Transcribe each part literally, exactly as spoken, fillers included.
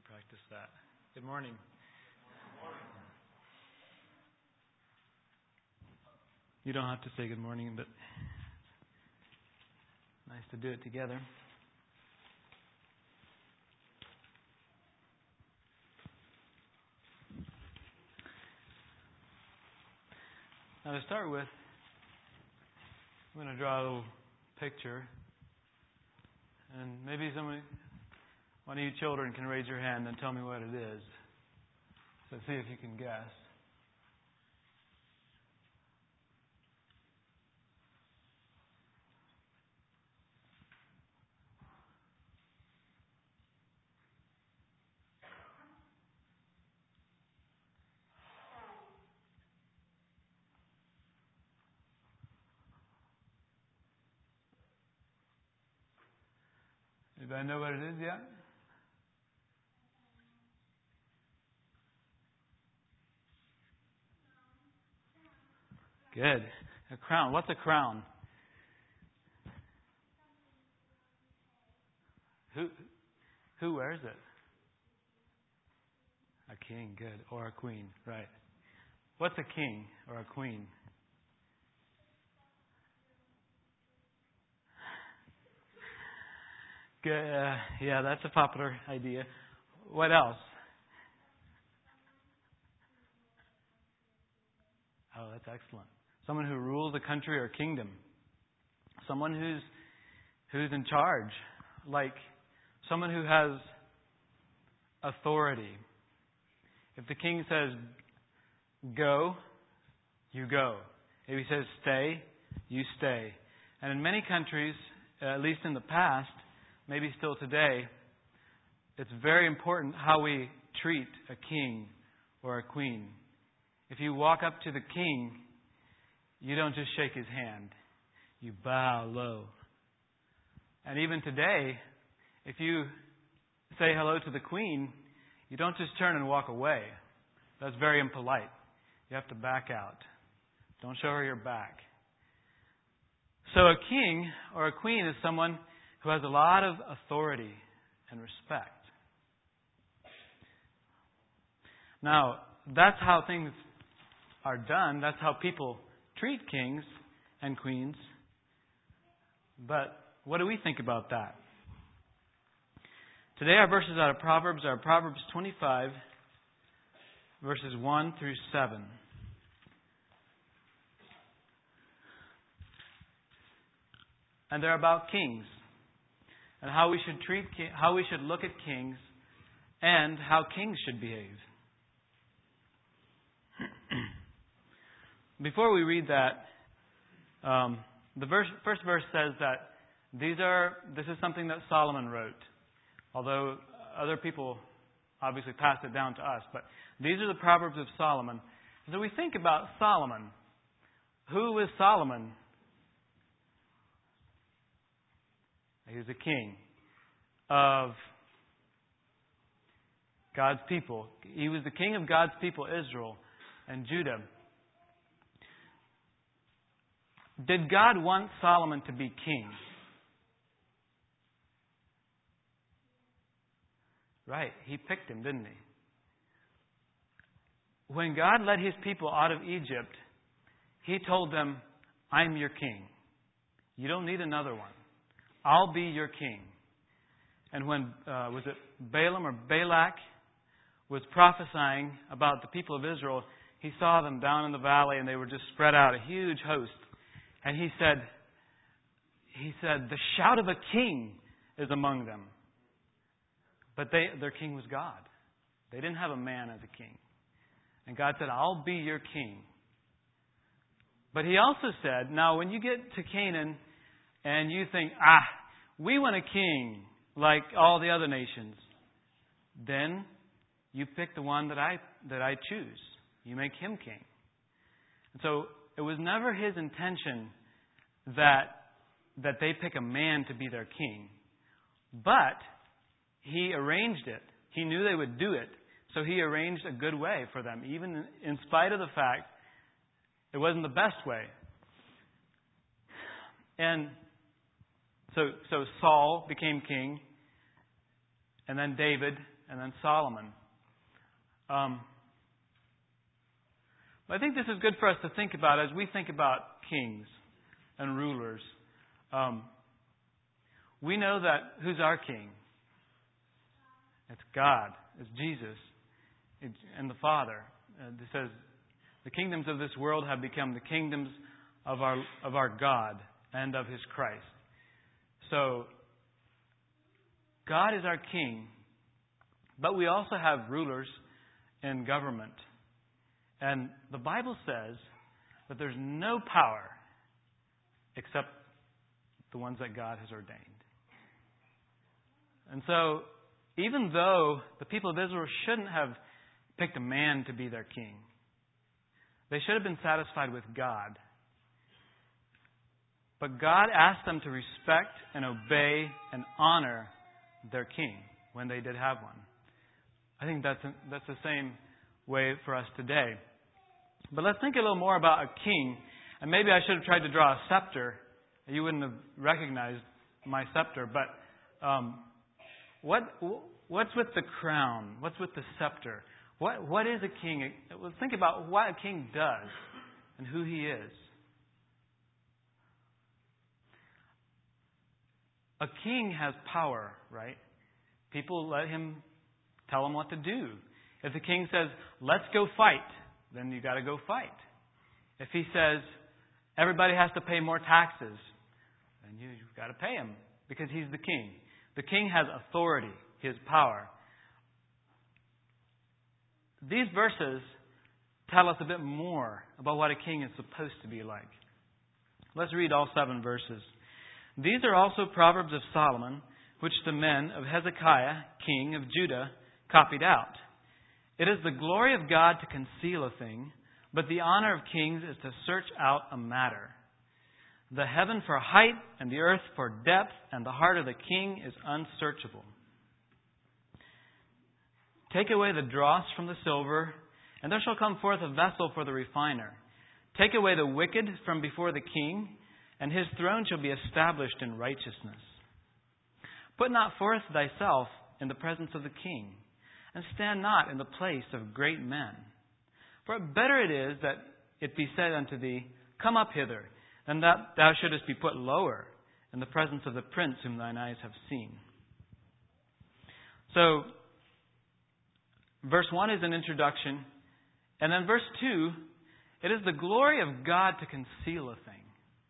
Practice that. Good morning. Good morning. You don't have to say good morning, but nice to do it together. Now to start with, I'm going to draw a little picture. And maybe somebody, one of you children can raise your hand and tell me what it is. So see if you can guess. Anybody know what it is yet? Good. A crown. What's a crown? Who who wears it? A king, good. Or a queen, right. What's a king or a queen? Good. Uh, yeah, that's a popular idea. What else? Oh, that's excellent. Someone who rules a country or kingdom. Someone who's who's in charge. Like someone who has authority. If the king says go, you go. If he says stay, you stay. And in many countries, at least in the past, maybe still today, it's very important how we treat a king or a queen. If you walk up to the king, you don't just shake his hand. You bow low. And even today, if you say hello to the queen, you don't just turn and walk away. That's very impolite. You have to back out. Don't show her your back. So a king or a queen is someone who has a lot of authority and respect. Now, that's how things are done. That's how people treat kings and queens. But what do we think about that? Today our verses out of Proverbs are Proverbs twenty-five, verses one through seven. And they're about kings. And how we should treat, how we should look at kings, and how kings should behave. Before we read that, um, the verse, first verse says that these are. This is something that Solomon wrote, although other people obviously passed it down to us. But these are the Proverbs of Solomon. So we think about Solomon. Who is Solomon? He was a king of God's people. He was the king of God's people, Israel and Judah. Did God want Solomon to be king? Right, he picked him, didn't he? When God led His people out of Egypt, He told them, I'm your king. You don't need another one. I'll be your king. And when, uh, was it Balaam or Balak was prophesying about the people of Israel, he saw them down in the valley and they were just spread out, a huge host. And he said, he said, the shout of a king is among them. But they, their king was God. They didn't have a man as a king. And God said, I'll be your king. But He also said, now when you get to Canaan and you think, ah, we want a king like all the other nations, then you pick the one that I that I choose. You make him king. And so it was never His intention that that they pick a man to be their king. But He arranged it. He knew they would do it. So He arranged a good way for them, even in spite of the fact it wasn't the best way. And so so Saul became king, and then David, and then Solomon. Um, I think this is good for us to think about as we think about kings and rulers. Um, we know that who's our king? It's God. It's Jesus. It's, and the Father. Uh, it says, the kingdoms of this world have become the kingdoms of our of our God and of His Christ. So, God is our king, but we also have rulers in government. And the Bible says that there's no power except the ones that God has ordained. And so, even though the people of Israel shouldn't have picked a man to be their king, they should have been satisfied with God. But God asked them to respect and obey and honor their king when they did have one. I think that's, a, that's the same way for us today. But let's think a little more about a king. And maybe I should have tried to draw a scepter. You wouldn't have recognized my scepter. But um, what what's with the crown? What's with the scepter? What What is a king? Well, think about what a king does and who he is. A king has power, right? People let him tell him what to do. If the king says, let's go fight, then you got to go fight. If he says, everybody has to pay more taxes, then you, you've got to pay him because he's the king. The king has authority, his power. These verses tell us a bit more about what a king is supposed to be like. Let's read all seven verses. These are also Proverbs of Solomon, which the men of Hezekiah, king of Judah, copied out. It is the glory of God to conceal a thing, but the honor of kings is to search out a matter. The heaven for height and the earth for depth, and the heart of the king is unsearchable. Take away the dross from the silver, and there shall come forth a vessel for the refiner. Take away the wicked from before the king, and his throne shall be established in righteousness. Put not forth thyself in the presence of the king, and stand not in the place of great men. For better it is that it be said unto thee, come up hither, than that thou shouldest be put lower in the presence of the prince whom thine eyes have seen. So, verse one is an introduction. And then verse two, it is the glory of God to conceal a thing.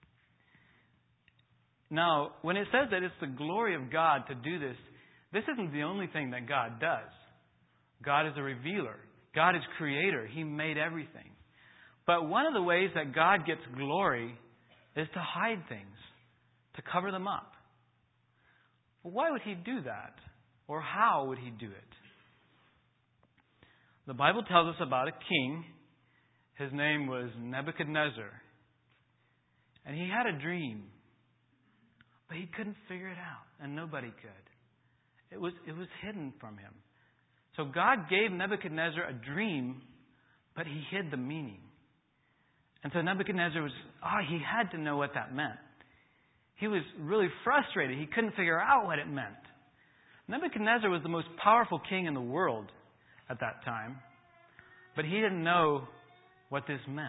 Now, when it says that it's the glory of God to do this, this isn't the only thing that God does. God is a revealer. God is creator. He made everything. But one of the ways that God gets glory is to hide things, to cover them up. Why would He do that? Or how would He do it? The Bible tells us about a king. His name was Nebuchadnezzar. And he had a dream. But he couldn't figure it out. And nobody could. It was, it was hidden from him. So God gave Nebuchadnezzar a dream, but he hid the meaning. And so Nebuchadnezzar was, oh, he had to know what that meant. He was really frustrated. He couldn't figure out what it meant. Nebuchadnezzar was the most powerful king in the world at that time, but he didn't know what this meant.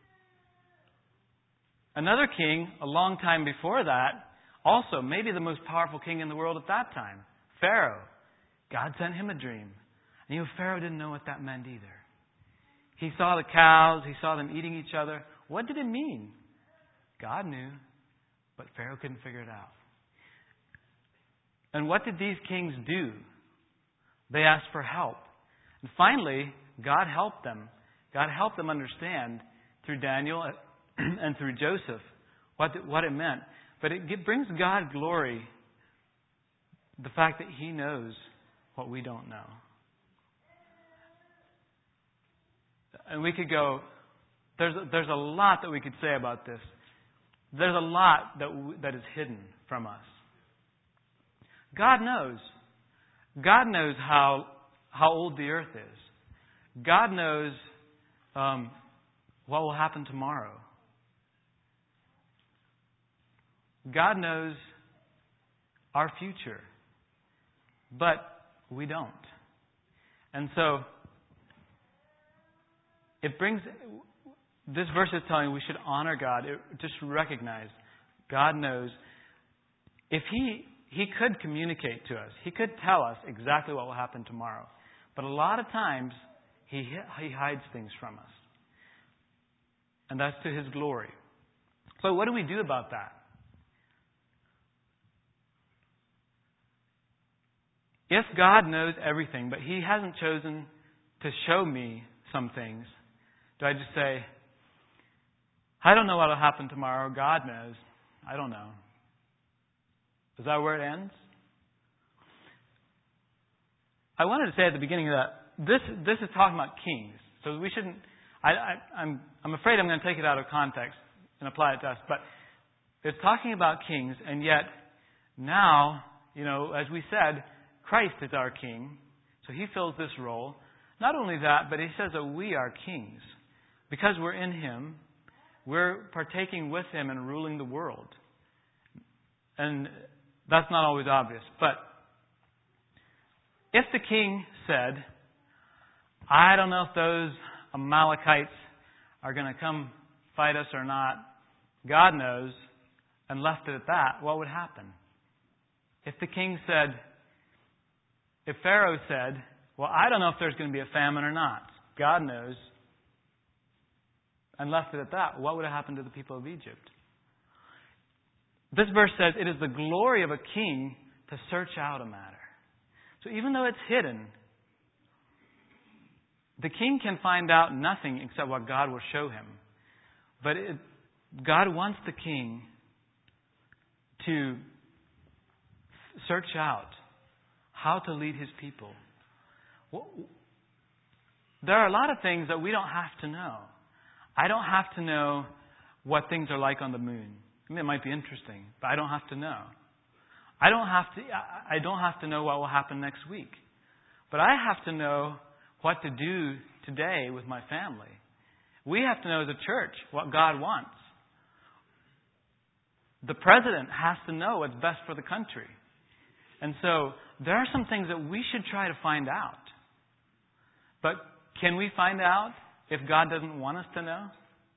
Another king, a long time before that, also maybe the most powerful king in the world at that time, Pharaoh. God sent him a dream. And you know, Pharaoh didn't know what that meant either. He saw the cows. He saw them eating each other. What did it mean? God knew, but Pharaoh couldn't figure it out. And what did these kings do? They asked for help. And finally, God helped them. God helped them understand through Daniel and through Joseph what what it meant. But it brings God glory, the fact that He knows what we don't know. And we could go, there's, there's a lot that we could say about this. There's a lot that that is hidden from us. God knows. God knows how how old the earth is. God knows um, what will happen tomorrow. God knows our future. But we don't. And so, it brings, this verse is telling we should honor God. It, just recognize God knows. If He, He could communicate to us. He could tell us exactly what will happen tomorrow. But a lot of times, He, he hides things from us. And that's to His glory. So what do we do about that? If God knows everything, but He hasn't chosen to show me some things, do I just say, I don't know what will happen tomorrow. God knows. I don't know. Is that where it ends? I wanted to say at the beginning that this this is talking about kings. So we shouldn't... I, I, I'm, I'm afraid I'm going to take it out of context and apply it to us. But it's talking about kings, and yet now, you know, as we said, Christ is our king. So He fills this role. Not only that, but He says that we are kings. Because we're in Him, we're partaking with Him and ruling the world. And that's not always obvious. But if the king said, I don't know if those Amalekites are going to come fight us or not, God knows, and left it at that, what would happen? If the king said, if Pharaoh said, well, I don't know if there's going to be a famine or not, God knows, and left it at that, what would have happened to the people of Egypt? This verse says, it is the glory of a king to search out a matter. So even though it's hidden, the king can find out nothing except what God will show him. But it, God wants the king to search out how to lead His people. There are a lot of things that we don't have to know. I don't have to know what things are like on the moon. I mean, it might be interesting, but I don't have to know. I don't have to. I don't have to know what will happen next week, but I have to know what to do today with my family. We have to know as a church what God wants. The president has to know what's best for the country, and so there are some things that we should try to find out. But can we find out if God doesn't want us to know?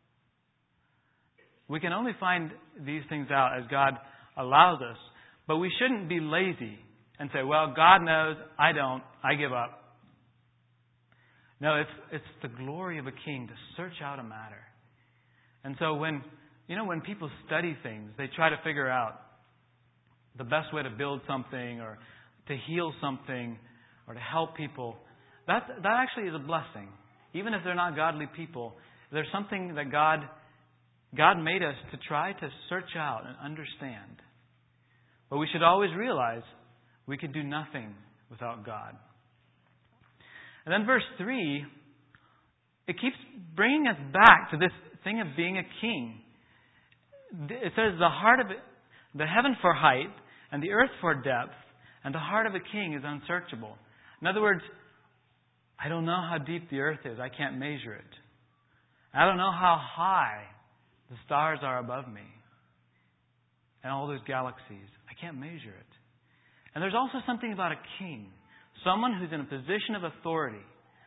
We can only find these things out as God allows us. But we shouldn't be lazy and say, well, God knows, I don't, I give up. No, it's it's the glory of a king to search out a matter. And so when, you know, when people study things, they try to figure out the best way to build something or to heal something or to help people. That, that actually is a blessing. Even if they're not godly people, there's something that God God made us to try to search out and understand. But we should always realize we could do nothing without God. And then verse three, it keeps bringing us back to this thing of being a king. It says the heart of it, the heaven for height and the earth for depth, and the heart of a king is unsearchable. In other words, I don't know how deep the earth is. I can't measure it. I don't know how high the stars are above me and all those galaxies. I can't measure it. And there's also something about a king, someone who's in a position of authority.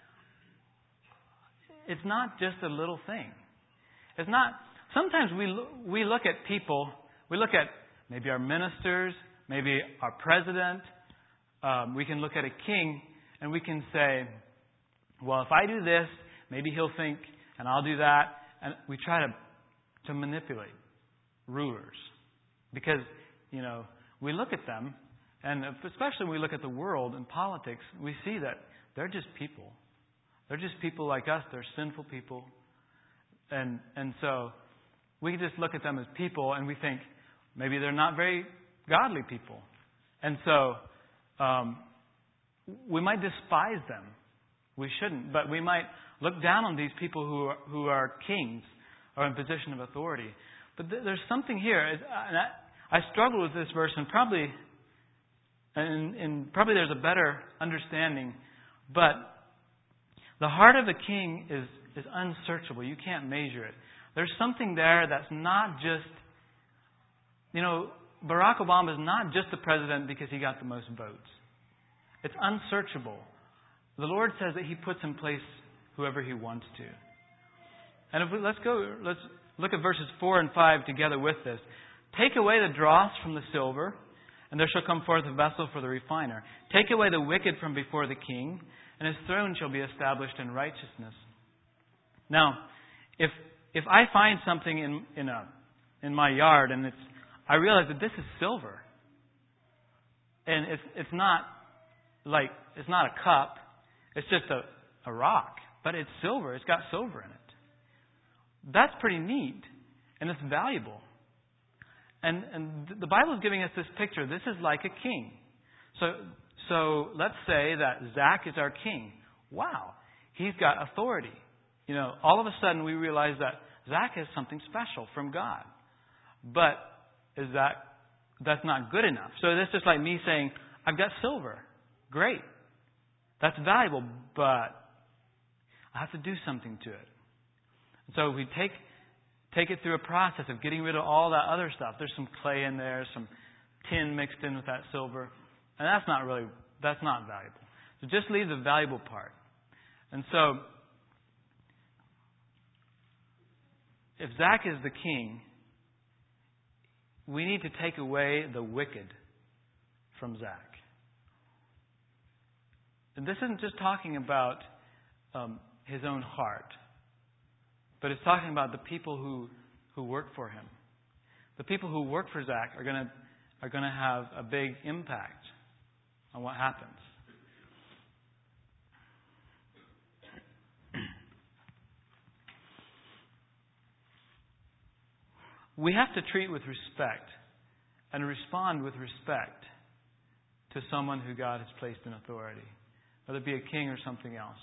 It's not just a little thing. It's not. Sometimes we we look at people. We look at maybe our ministers, maybe our president. Um, we can look at a king and we can say, well, if I do this, maybe he'll think, and I'll do that. And we try to, to manipulate rulers. Because, you know, we look at them, and especially when we look at the world and politics, we see that they're just people. They're just people like us. They're sinful people. And and so we can just look at them as people, and we think maybe they're not very godly people. And so um, we might despise them. We shouldn't, but we might look down on these people who are, who are kings or in position of authority. But th- there's something here. And I, I struggle with this verse, and probably, and, and probably there's a better understanding. But the heart of a king is is unsearchable. You can't measure it. There's something there that's not just, you know, Barack Obama is not just the president because he got the most votes. It's unsearchable. the Lord says that He puts in place whoever He wants to. And if we, let's go, let's look at verses four and five together with this. Take away the dross from the silver, and there shall come forth a vessel for the refiner. Take away the wicked from before the king, and his throne shall be established in righteousness. Now, if if I find something in in a in my yard and it's I realize that this is silver, and it's it's not like it's not a cup, it's just a, a rock, but it's silver. It's got silver in it. That's pretty neat, and it's valuable. And and the Bible is giving us this picture. This is like a king. So so let's say that Zach is our king. Wow, he's got authority. You know, all of a sudden we realize that Zach has something special from God. But is that that's not good enough? So that's just like me saying, I've got silver. Great. That's valuable, but I have to do something to it. So we take take it through a process of getting rid of all that other stuff. There's some clay in there, some tin mixed in with that silver. And that's not really, that's not valuable. So just leave the valuable part. And so, if Zach is the king, we need to take away the wicked from Zach. And this isn't just talking about um, his own heart, but it's talking about the people who, who work for him. The people who work for Zach are going to are going to have a big impact on what happens. We have to treat with respect and respond with respect to someone who God has placed in authority, whether it be a king or something else.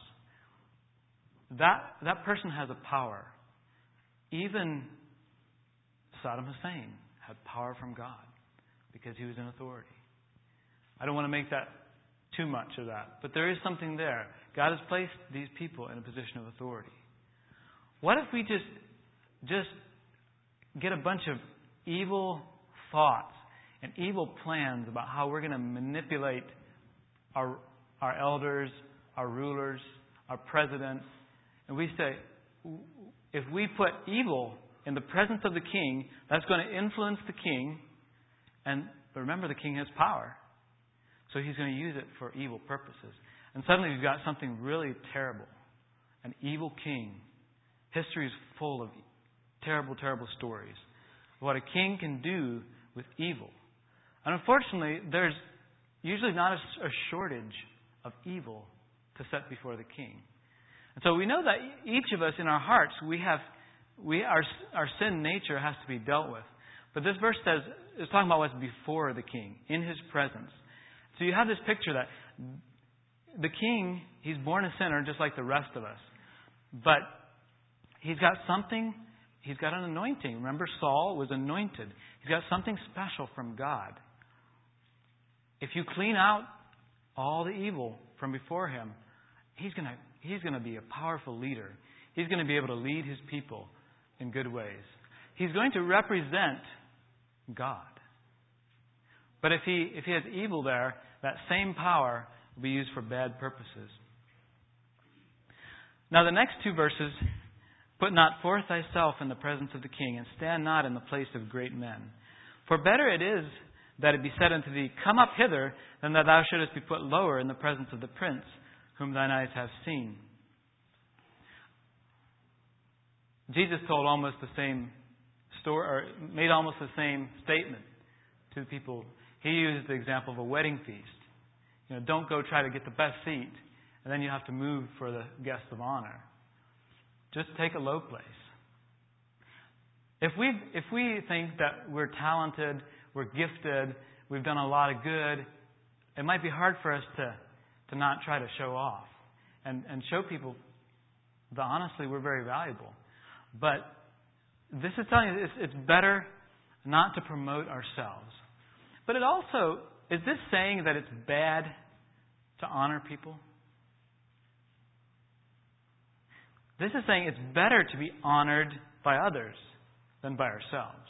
That that person has a power. Even Saddam Hussein had power from God because he was in authority. I don't want to make that too much of that, but there is something there. God has placed these people in a position of authority. What if we just just get a bunch of evil thoughts and evil plans about how we're going to manipulate our our elders, our rulers, our presidents, and we say, if we put evil in the presence of the king, that's going to influence the king. And remember, the king has power. So he's going to use it for evil purposes. And suddenly we've got something really terrible. An evil king. History is full of terrible, terrible stories. What a king can do with evil. And unfortunately, there's usually not a, a shortage of evil to set before the king. And so we know that each of us in our hearts, we have, we our our sin nature has to be dealt with. But this verse says, it's talking about what's before the king, in his presence. So you have this picture that the king, he's born a sinner just like the rest of us. But he's got something, he's got an anointing. Remember, Saul was anointed. He's got something special from God. If you clean out all the evil from before him, he's going to He's going to be a powerful leader. He's going to be able to lead his people in good ways. He's going to represent God. But if he if he has evil there, that same power will be used for bad purposes. Now the next two verses, put not forth thyself in the presence of the king, and stand not in the place of great men. For better it is that it be said unto thee, come up hither, than that thou shouldest be put lower in the presence of the prince, whom thine eyes have seen. Jesus told almost the same story, or made almost the same statement to the people. He used the example of a wedding feast. You know, don't go try to get the best seat, and then you have to move for the guest of honor. Just take a low place. If we if we think that we're talented, we're gifted, we've done a lot of good, it might be hard for us to to not try to show off and, and show people that honestly we're very valuable. But this is telling you it's, it's better not to promote ourselves. But it also, is this saying that it's bad to honor people? This is saying it's better to be honored by others than by ourselves.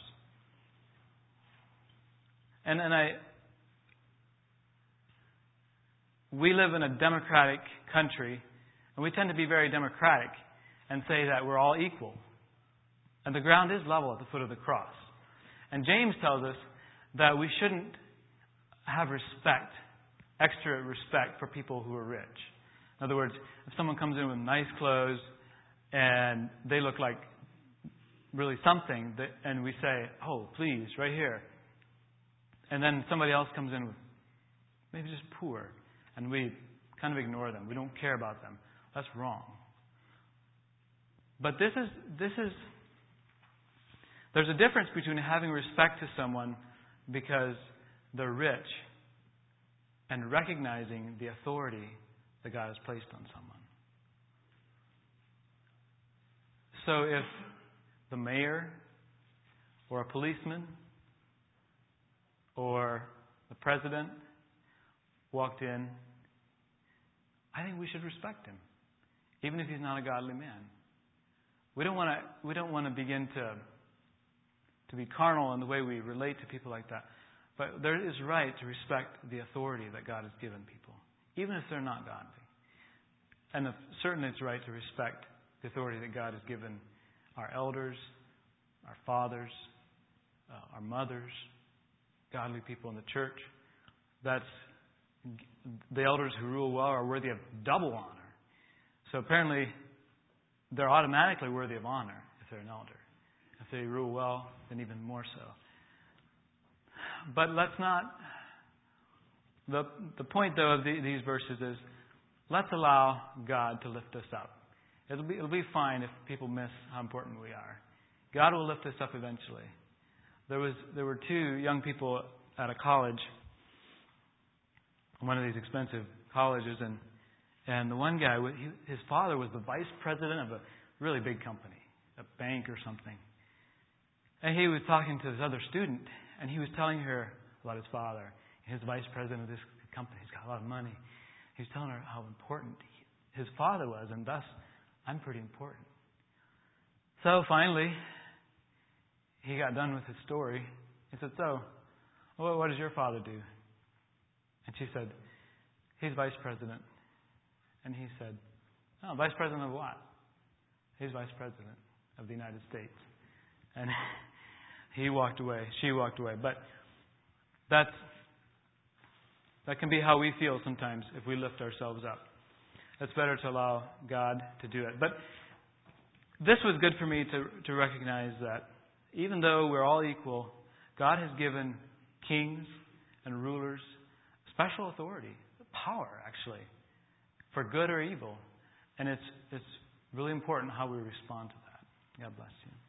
And, and I... we live in a democratic country, and we tend to be very democratic and say that we're all equal. And the ground is level at the foot of the cross. And James tells us that we shouldn't have respect, extra respect for people who are rich. In other words, if someone comes in with nice clothes and they look like really something, that, and we say, oh, please, right here. And then somebody else comes in with maybe just poor, and we kind of ignore them. We don't care about them. That's wrong. But this is, this is, there's a difference between having respect to someone because they're rich and recognizing the authority that God has placed on someone. So if the mayor or a policeman or the president walked in, I think we should respect him, even if he's not a godly man. We don't want to. We don't want to begin to to be carnal in the way we relate to people like that. But there is right to respect the authority that God has given people, even if they're not godly. And if, certainly, it's right to respect the authority that God has given our elders, our fathers, uh, our mothers, godly people in the church. That's the elders who rule well are worthy of double honor. So apparently, they're automatically worthy of honor if they're an elder. If they rule well, then even more so. But let's not. The the point though of the, these verses is, let's allow God to lift us up. It'll be it'll be fine if people miss how important we are. God will lift us up eventually. There was there were two young people at a college, one of these expensive colleges, and and the one guy, he, his father was the vice president of a really big company, a bank or something. And he was talking to this other student, and he was telling her about his father. He's the vice president of this company. He's got a lot of money. He was telling her how important his father was, and thus, I'm pretty important. So finally, he got done with his story. He said, so, well, what does your father do? And she said, he's vice president. And he said, oh, vice president of what? He's vice president of the United States. And he walked away. She walked away. But that's, that can be how we feel sometimes if we lift ourselves up. It's better to allow God to do it. But this was good for me to, to recognize that even though we're all equal, God has given kings and rulers special authority, power actually, for good or evil. And it's it's really important how we respond to that. God bless you.